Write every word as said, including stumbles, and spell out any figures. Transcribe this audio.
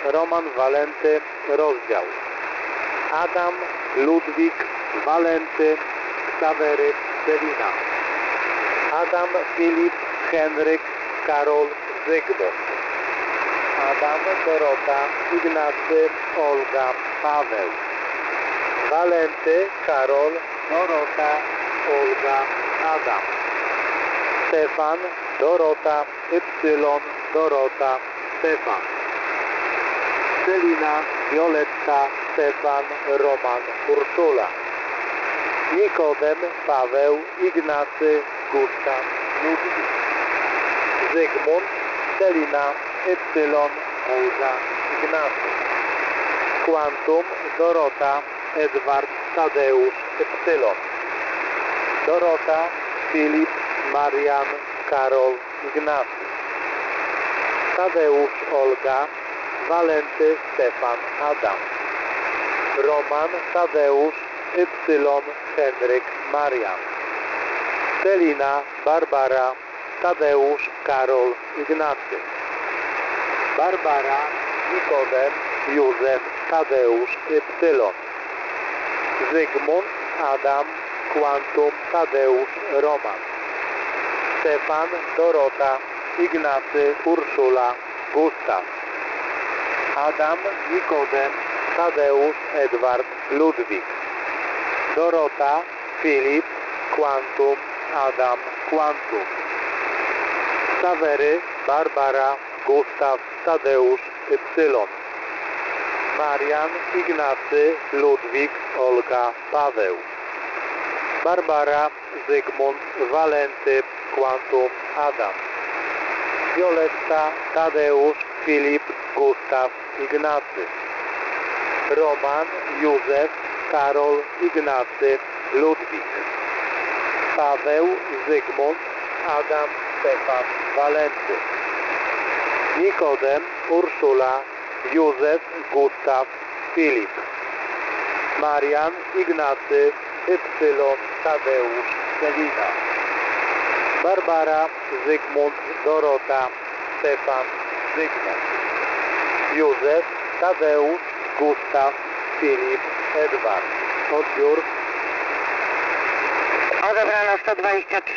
Roman Walenty, rozdział. Adam, Ludwik, Walenty, Ksawery, Celina. Adam, Filip, Henryk, Karol, Zygmunt. Adam, Dorota, Ignacy, Olga, Paweł. Walenty, Karol, Dorota, Olga, Adam. Stefan, Dorota, Ypsylon, Dorota, Stefan. Celina, Violetta, Stefan, Roman, Urszula. Nikodem, Paweł, Ignacy, Gustaw, Ludwik. Zygmunt, Celina, Ypsylon, Olga, Ignacy. Quantum, Dorota, Edward, Tadeusz, Ypsylon. Dorota, Filip, Marian, Karol, Ignacy. Tadeusz, Olga, Walenty, Stefan, Adam. Roman, Tadeusz, Ypsylon, Henryk, Marian. Celina, Barbara, Tadeusz, Karol, Ignacy. Barbara, Nikodem, Józef, Tadeusz, Ypsylon. Zygmunt, Adam, Quantum, Tadeusz, Roman. Stefan, Dorota, Ignacy, Urszula, Gustaw. Adam, Nikodem, Tadeusz, Edward, Ludwik. Dorota, Filip, Quantum, Adam, Quantum. Ksawery, Barbara, Gustaw, Tadeusz, Ypsylon. Marian, Ignacy, Ludwik, Olga, Paweł. Barbara, Zygmunt, Walenty, Quantum, Adam. Violetta, Tadeusz, Filip, Gustaw, Ignacy. Roman, Józef, Karol, Ignacy, Ludwik. Paweł, Zygmunt, Adam, Stefan, Walenty. Nikodem, Urszula, Józef, Gustaw, Filip. Marian, Ignacy, Ypsylon, Tadeusz, Celina. Barbara, Zygmunt, Dorota, Stefan, Zygmunt. Józef, Tadeusz, Gustaw, Filip, Edward. Odbiór. Odebrano sto dwadzieścia trzy.